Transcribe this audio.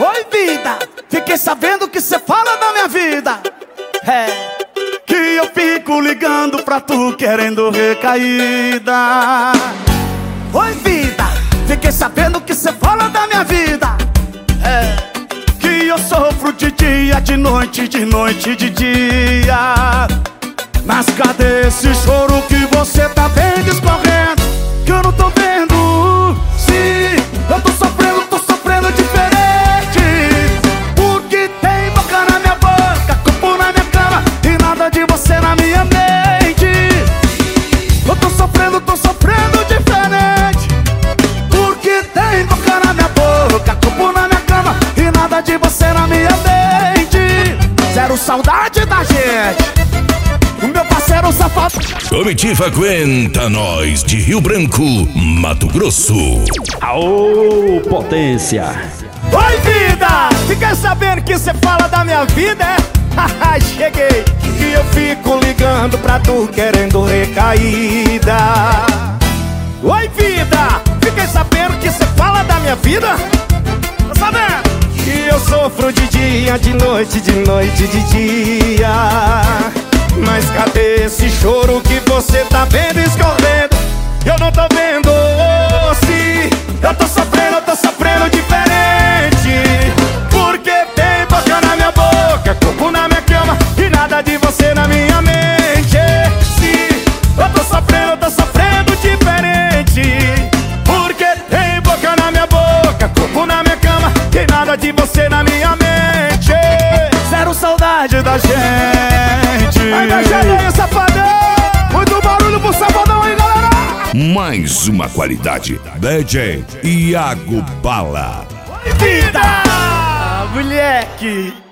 Oi, vida, fiquei sabendo que cê fala da minha vida. É, que eu fico ligando pra tu querendo recaída. Oi, vida, fiquei sabendo que cê fala da minha vida. É, que eu sofro de dia, de noite, de noite, de dia. Mas cadê esse choro que você tá vendo escorrendo? Que eu não tô vendo. Sim, eu tô sofrendo diferente. Porque tem boca na minha boca, corpo na minha cama e nada de você na minha mente. Eu tô sofrendo diferente. Porque tem boca na minha boca, corpo na minha cama e nada de você na minha mente. Zero saudade da gente. O meu parceiro safado. Comitiva Aguenta Nós de Rio Branco, Mato Grosso. Aô, potência! Oi, vida! Fiquei sabendo que cê fala da minha vida, é? Haha, cheguei! Que eu fico ligando pra tu querendo recaída. Oi, vida! Fiquei sabendo que cê fala da minha vida? Tá sabendo? Que eu sofro de dia, de noite, de noite, de dia. Mas cadê esse choro que você tá vendo escorrendo? Eu não tô vendo. Se eu tô sofrendo diferente. Porque tem boca na minha boca, corpo na minha cama e nada de você na minha mente. Se eu tô sofrendo diferente. Porque tem boca na minha boca, corpo na minha cama e nada de você na minha mente. Zero saudade da gente. Aí, aí, safadão! Muito barulho pro safadão aí, galera! Mais uma qualidade. DJ Iago Bala. Oi, vida! Moleque!